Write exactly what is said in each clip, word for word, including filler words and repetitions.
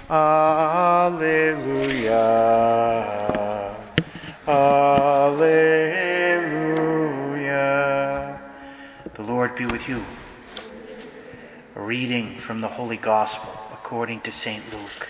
Alleluia. Alleluia. The Lord be with you. A reading from the Holy Gospel according to Saint Luke.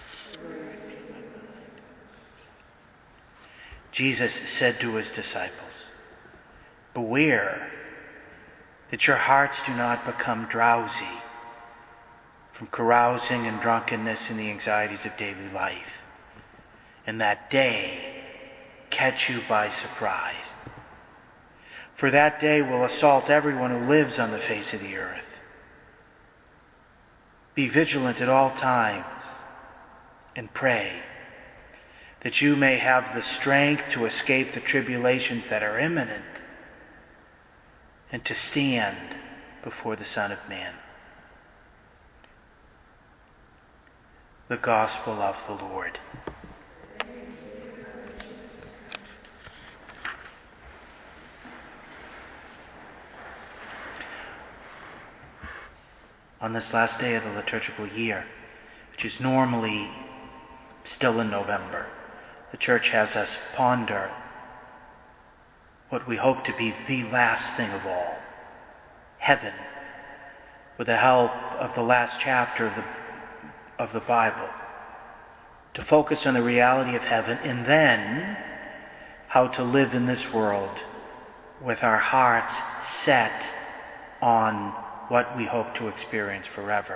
Jesus said to his disciples, "Beware that your hearts do not become drowsy from carousing and drunkenness and the anxieties of daily life, and that day catch you by surprise. For that day will assault everyone who lives on the face of the earth. Be vigilant at all times and pray that you may have the strength to escape the tribulations that are imminent and to stand before the Son of Man." The Gospel of the Lord. On this last day of the liturgical year, which is normally still in November, the Church has us ponder what we hope to be the last thing of all, heaven, with the help of the last chapter of the, of the Bible, to focus on the reality of heaven, and then how to live in this world with our hearts set on what we hope to experience forever.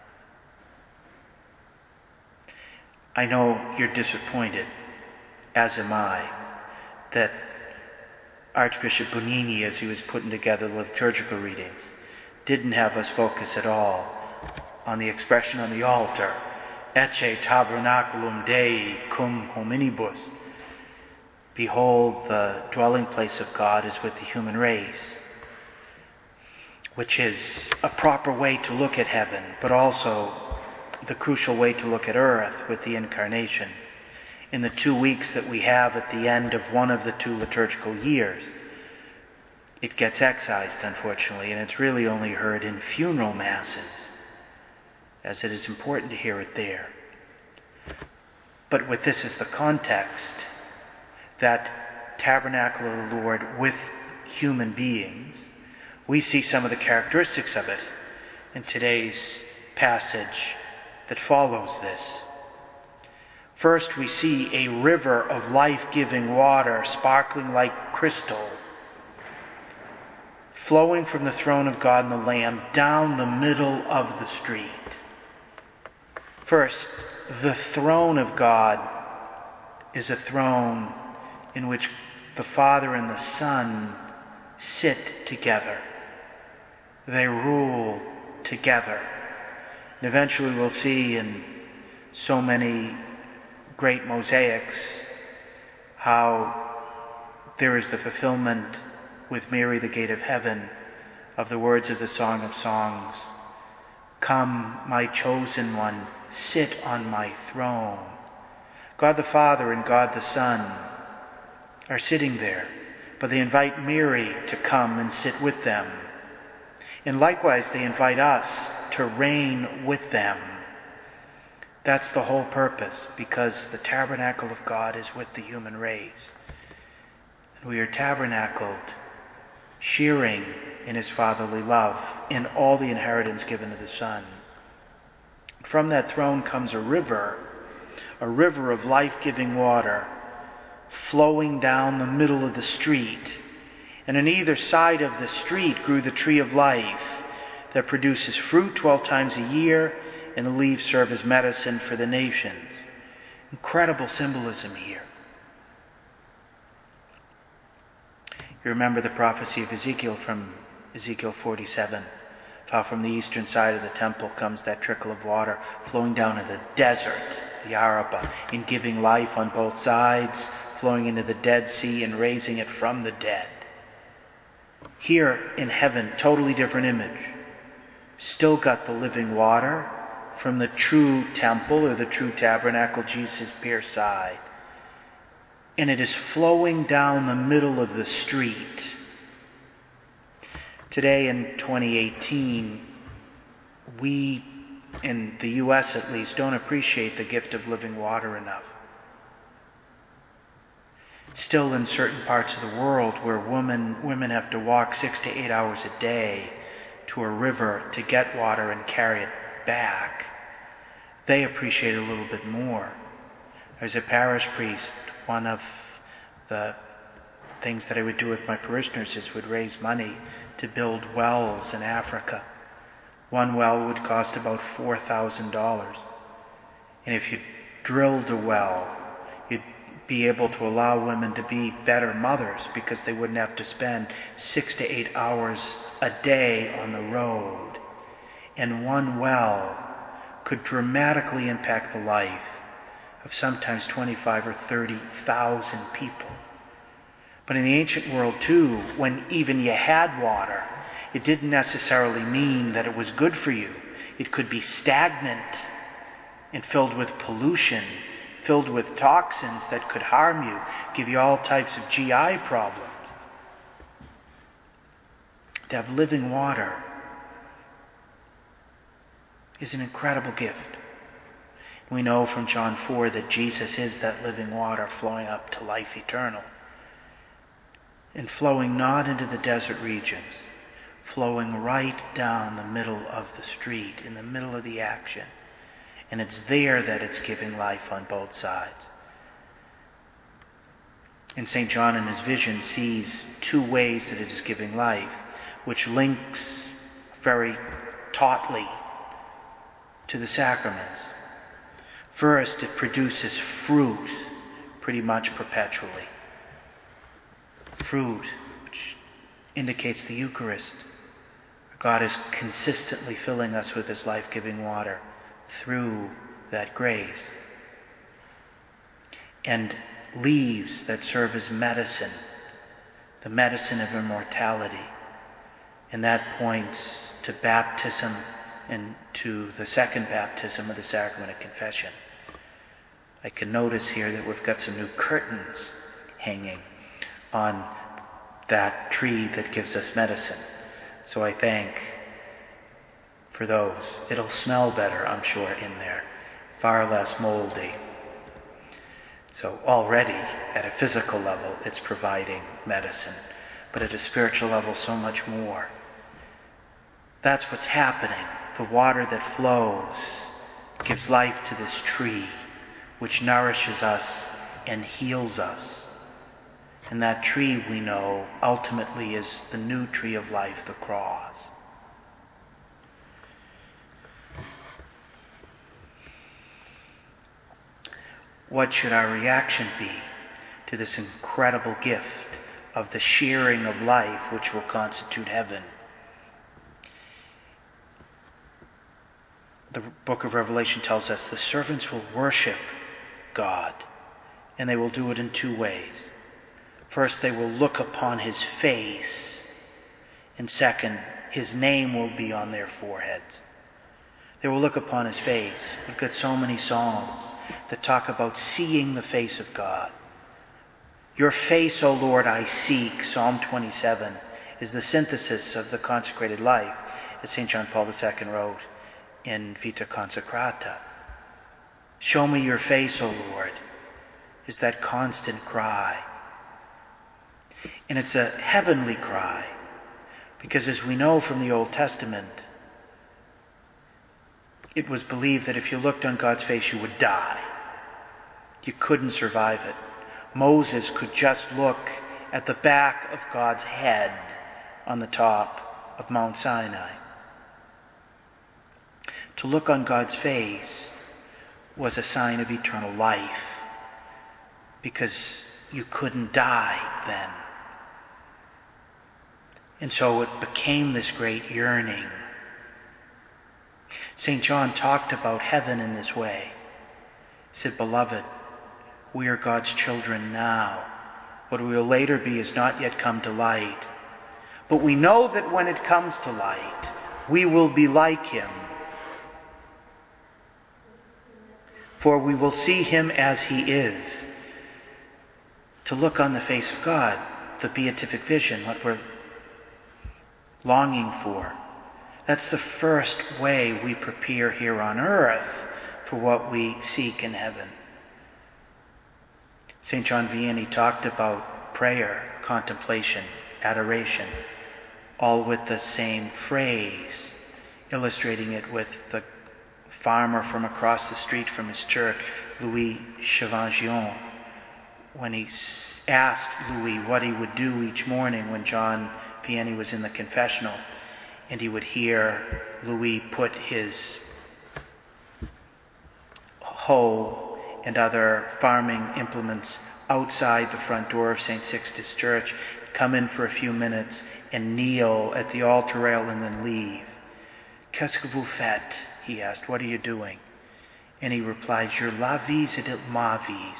I know you're disappointed, as am I, that Archbishop Bonini, as he was putting together the liturgical readings, didn't have us focus at all on the expression on the altar, Ecce tabernaculum Dei cum hominibus. Behold, the dwelling place of God is with the human race, which is a proper way to look at heaven, but also the crucial way to look at earth with the Incarnation. In the two weeks that we have at the end of one of the two liturgical years, it gets excised, unfortunately, and it's really only heard in funeral masses, as it is important to hear it there. But with this as the context, that tabernacle of the Lord with human beings, we see some of the characteristics of it in today's passage that follows this. First, we see a river of life-giving water, sparkling like crystal, flowing from the throne of God and the Lamb down the middle of the street. First, the throne of God is a throne in which the Father and the Son sit together. They rule together. And eventually we'll see in so many great mosaics how there is the fulfillment with Mary, the gate of heaven, of the words of the Song of Songs. "Come, my chosen one, sit on my throne." God the Father and God the Son are sitting there, but they invite Mary to come and sit with them. And likewise, they invite us to reign with them. That's the whole purpose, because the tabernacle of God is with the human race. And we are tabernacled, sharing in his fatherly love, in all the inheritance given to the Son. From that throne comes a river, a river of life-giving water, flowing down the middle of the street. And on either side of the street grew the tree of life that produces fruit twelve times a year, and the leaves serve as medicine for the nations. Incredible symbolism here. You remember the prophecy of Ezekiel from Ezekiel forty-seven, how from the eastern side of the temple comes that trickle of water flowing down in the desert, the Arabah, and giving life on both sides, flowing into the Dead Sea and raising it from the dead. Here in heaven, totally different image. Still got the living water from the true temple or the true tabernacle, Jesus' bare side. And it is flowing down the middle of the street. Today in twenty eighteen, we in the U S at least, don't appreciate the gift of living water enough. Still, in certain parts of the world where women, women have to walk six to eight hours a day to a river to get water and carry it back, they appreciate it a little bit more. As a parish priest, one of the things that I would do with my parishioners is would raise money to build wells in Africa. One well would cost about four thousand dollars. And if you drilled a well, you'd be able to allow women to be better mothers because they wouldn't have to spend six to eight hours a day on the road. And one well could dramatically impact the life of sometimes twenty-five or thirty thousand people. But in the ancient world too, when even you had water, it didn't necessarily mean that it was good for you. It could be stagnant and filled with pollution, filled with toxins that could harm you, give you all types of G I problems. To have living water is an incredible gift. We know from John four that Jesus is that living water flowing up to life eternal. And flowing not into the desert regions, flowing right down the middle of the street, in the middle of the action. And it's there that it's giving life on both sides. And Saint John in his vision sees two ways that it is giving life, which links very tautly to the sacraments. First, it produces fruit pretty much perpetually. Fruit, which indicates the Eucharist. God is consistently filling us with his life-giving water through that grace. And leaves that serve as medicine, the medicine of immortality. And that points to baptism and to the second baptism of the sacrament of confession. I can notice here that we've got some new curtains hanging on that tree that gives us medicine. So I thank for those. It'll smell better, I'm sure, in there. Far less moldy. So already, at a physical level, it's providing medicine. But at a spiritual level, so much more. That's what's happening. The water that flows gives life to this tree, which nourishes us and heals us. And that tree, we know, ultimately is the new tree of life, the cross. What should our reaction be to this incredible gift of the sharing of life which will constitute heaven? The book of Revelation tells us the servants will worship God, and they will do it in two ways. First, they will look upon his face, and second, his name will be on their foreheads. They will look upon his face. We've got so many psalms that talk about seeing the face of God. Your face, O Lord, I seek, Psalm twenty-seven, is the synthesis of the consecrated life, as Saint John Paul the Second wrote in Vita Consecrata. Show me your face, O Lord, is that constant cry. And it's a heavenly cry, because as we know from the Old Testament, it was believed that if you looked on God's face, you would die. You couldn't survive it. Moses could just look at the back of God's head on the top of Mount Sinai. To look on God's face was a sign of eternal life, because you couldn't die then. And so it became this great yearning. Saint John talked about heaven in this way. He said, Beloved, we are God's children now. What we will later be has not yet come to light. But we know that when it comes to light, we will be like him. For we will see him as he is. To look on the face of God, the beatific vision, what we're longing for, That's the first way we prepare here on earth for what we seek in heaven. Saint John Vianney talked about prayer, contemplation, adoration, all with the same phrase, illustrating it with the farmer from across the street from his church, Louis Chavagion, when he asked Louis what he would do each morning when John Vianney was in the confessional, and he would hear Louis put his hoe and other farming implements outside the front door of Saint Sixtus Church, come in for a few minutes and kneel at the altar rail and then leave. Qu'est-ce que vous faites? He asked. What are you doing? And he replied, Je la vis et il ma vis.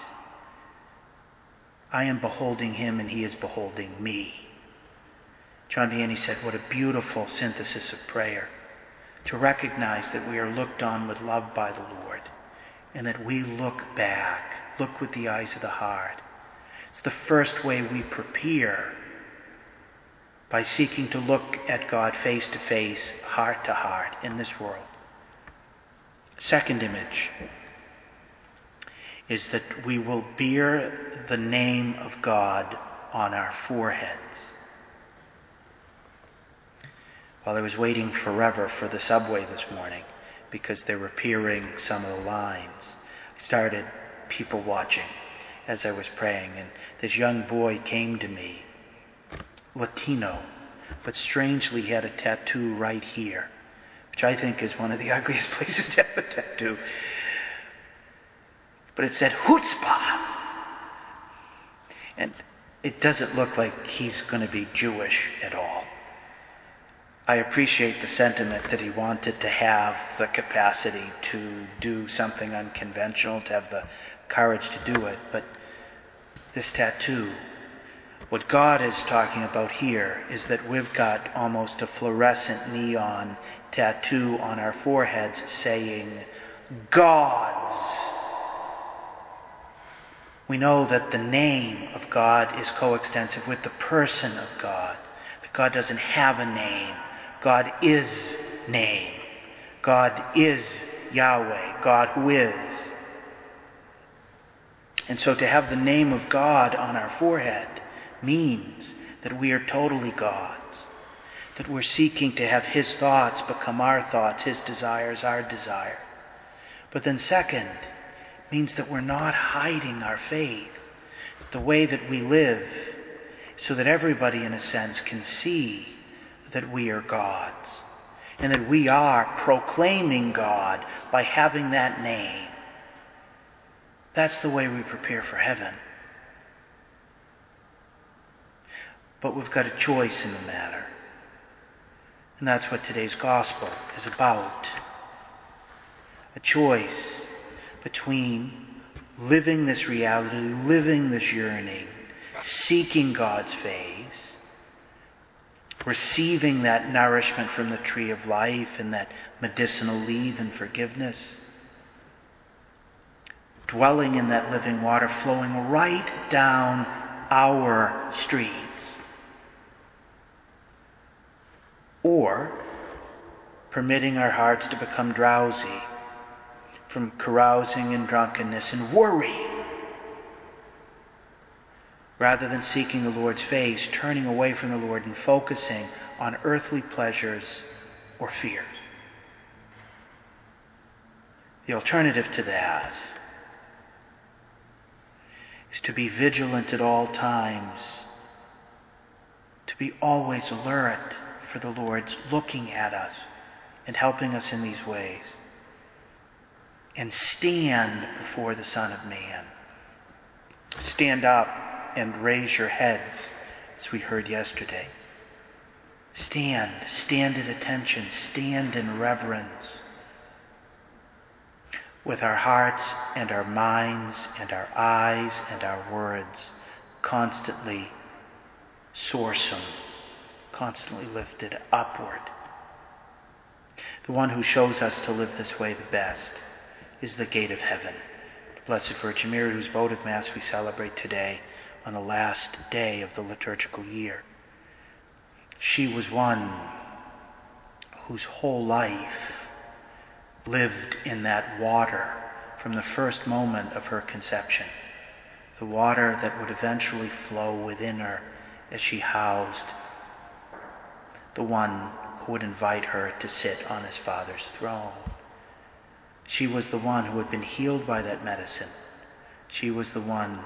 I am beholding him and he is beholding me. John Vianney said, what a beautiful synthesis of prayer. To recognize that we are looked on with love by the Lord and that we look back, look with the eyes of the heart. It's the first way we prepare, by seeking to look at God face to face, heart to heart in this world. Second image is that we will bear the name of God on our foreheads. While I was waiting forever for the subway this morning, because they were repairing some of the lines, I started people watching as I was praying, and this young boy came to me, Latino, but strangely he had a tattoo right here, which I think is one of the ugliest places to have a tattoo. But it said chutzpah. And it doesn't look like he's going to be Jewish at all. I appreciate the sentiment that he wanted to have the capacity to do something unconventional, to have the courage to do it. But this tattoo, what God is talking about here is that we've got almost a fluorescent neon tattoo on our foreheads saying, God's. We know that the name of God is coextensive with the person of God. That God doesn't have a name. God is name. God is Yahweh, God who is. And so to have the name of God on our forehead means that we are totally God's. That we're seeking to have His thoughts become our thoughts, His desires our desire. But then second, means that we're not hiding our faith, the way that we live, so that everybody in a sense can see that we are God's, and that we are proclaiming God by having that name. That's the way we prepare for heaven. But we've got a choice in the matter. And that's what today's gospel is about. A choice between living this reality, living this yearning, seeking God's face, receiving that nourishment from the tree of life and that medicinal leave and forgiveness, dwelling in that living water flowing right down our streets, or permitting our hearts to become drowsy from carousing and drunkenness and worry, rather than seeking the Lord's face, turning away from the Lord and focusing on earthly pleasures or fears. The alternative to that is to be vigilant at all times, to be always alert for the Lord's looking at us and helping us in these ways, and stand before the Son of Man. Stand up and raise your heads, as we heard yesterday. Stand, stand at attention, stand in reverence, with our hearts and our minds and our eyes and our words constantly soarsome, constantly lifted upward. The one who shows us to live this way the best is the gate of heaven, the Blessed Virgin Mary, whose votive Mass we celebrate today on the last day of the liturgical year. She was one whose whole life lived in that water from the first moment of her conception, the water that would eventually flow within her as she housed the one who would invite her to sit on his Father's throne. She was the one who had been healed by that medicine. She was the one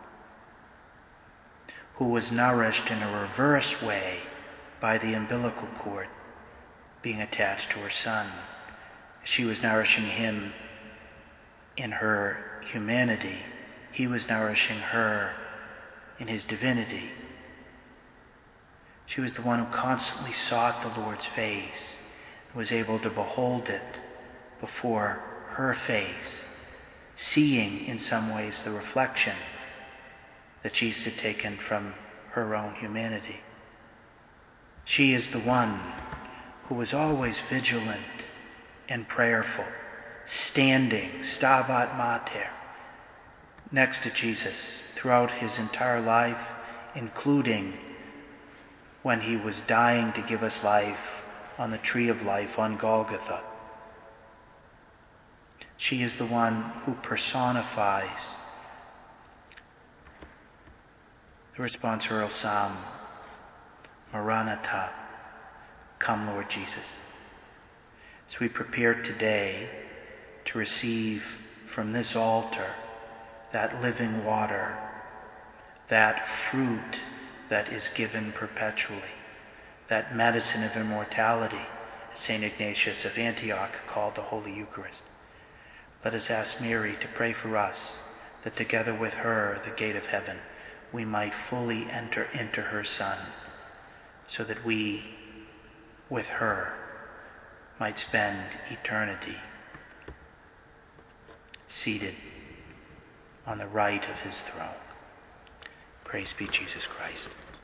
who was nourished in a reverse way by the umbilical cord being attached to her Son. She was nourishing him in her humanity. He was nourishing her in his divinity. She was the one who constantly sought the Lord's face and was able to behold it before her face, seeing in some ways the reflection that Jesus had taken from her own humanity. She is the one who was always vigilant and prayerful, standing, Stabat Mater, next to Jesus throughout his entire life, including when he was dying to give us life on the tree of life on Golgotha. She is the one who personifies the responsorial psalm, Maranatha, come Lord Jesus. As we prepare today to receive from this altar that living water, that fruit that is given perpetually, that medicine of immortality, as Saint Ignatius of Antioch called the Holy Eucharist. Let us ask Mary to pray for us, that together with her, the gate of heaven, we might fully enter into her Son, so that we, with her, might spend eternity seated on the right of his throne. Praise be Jesus Christ.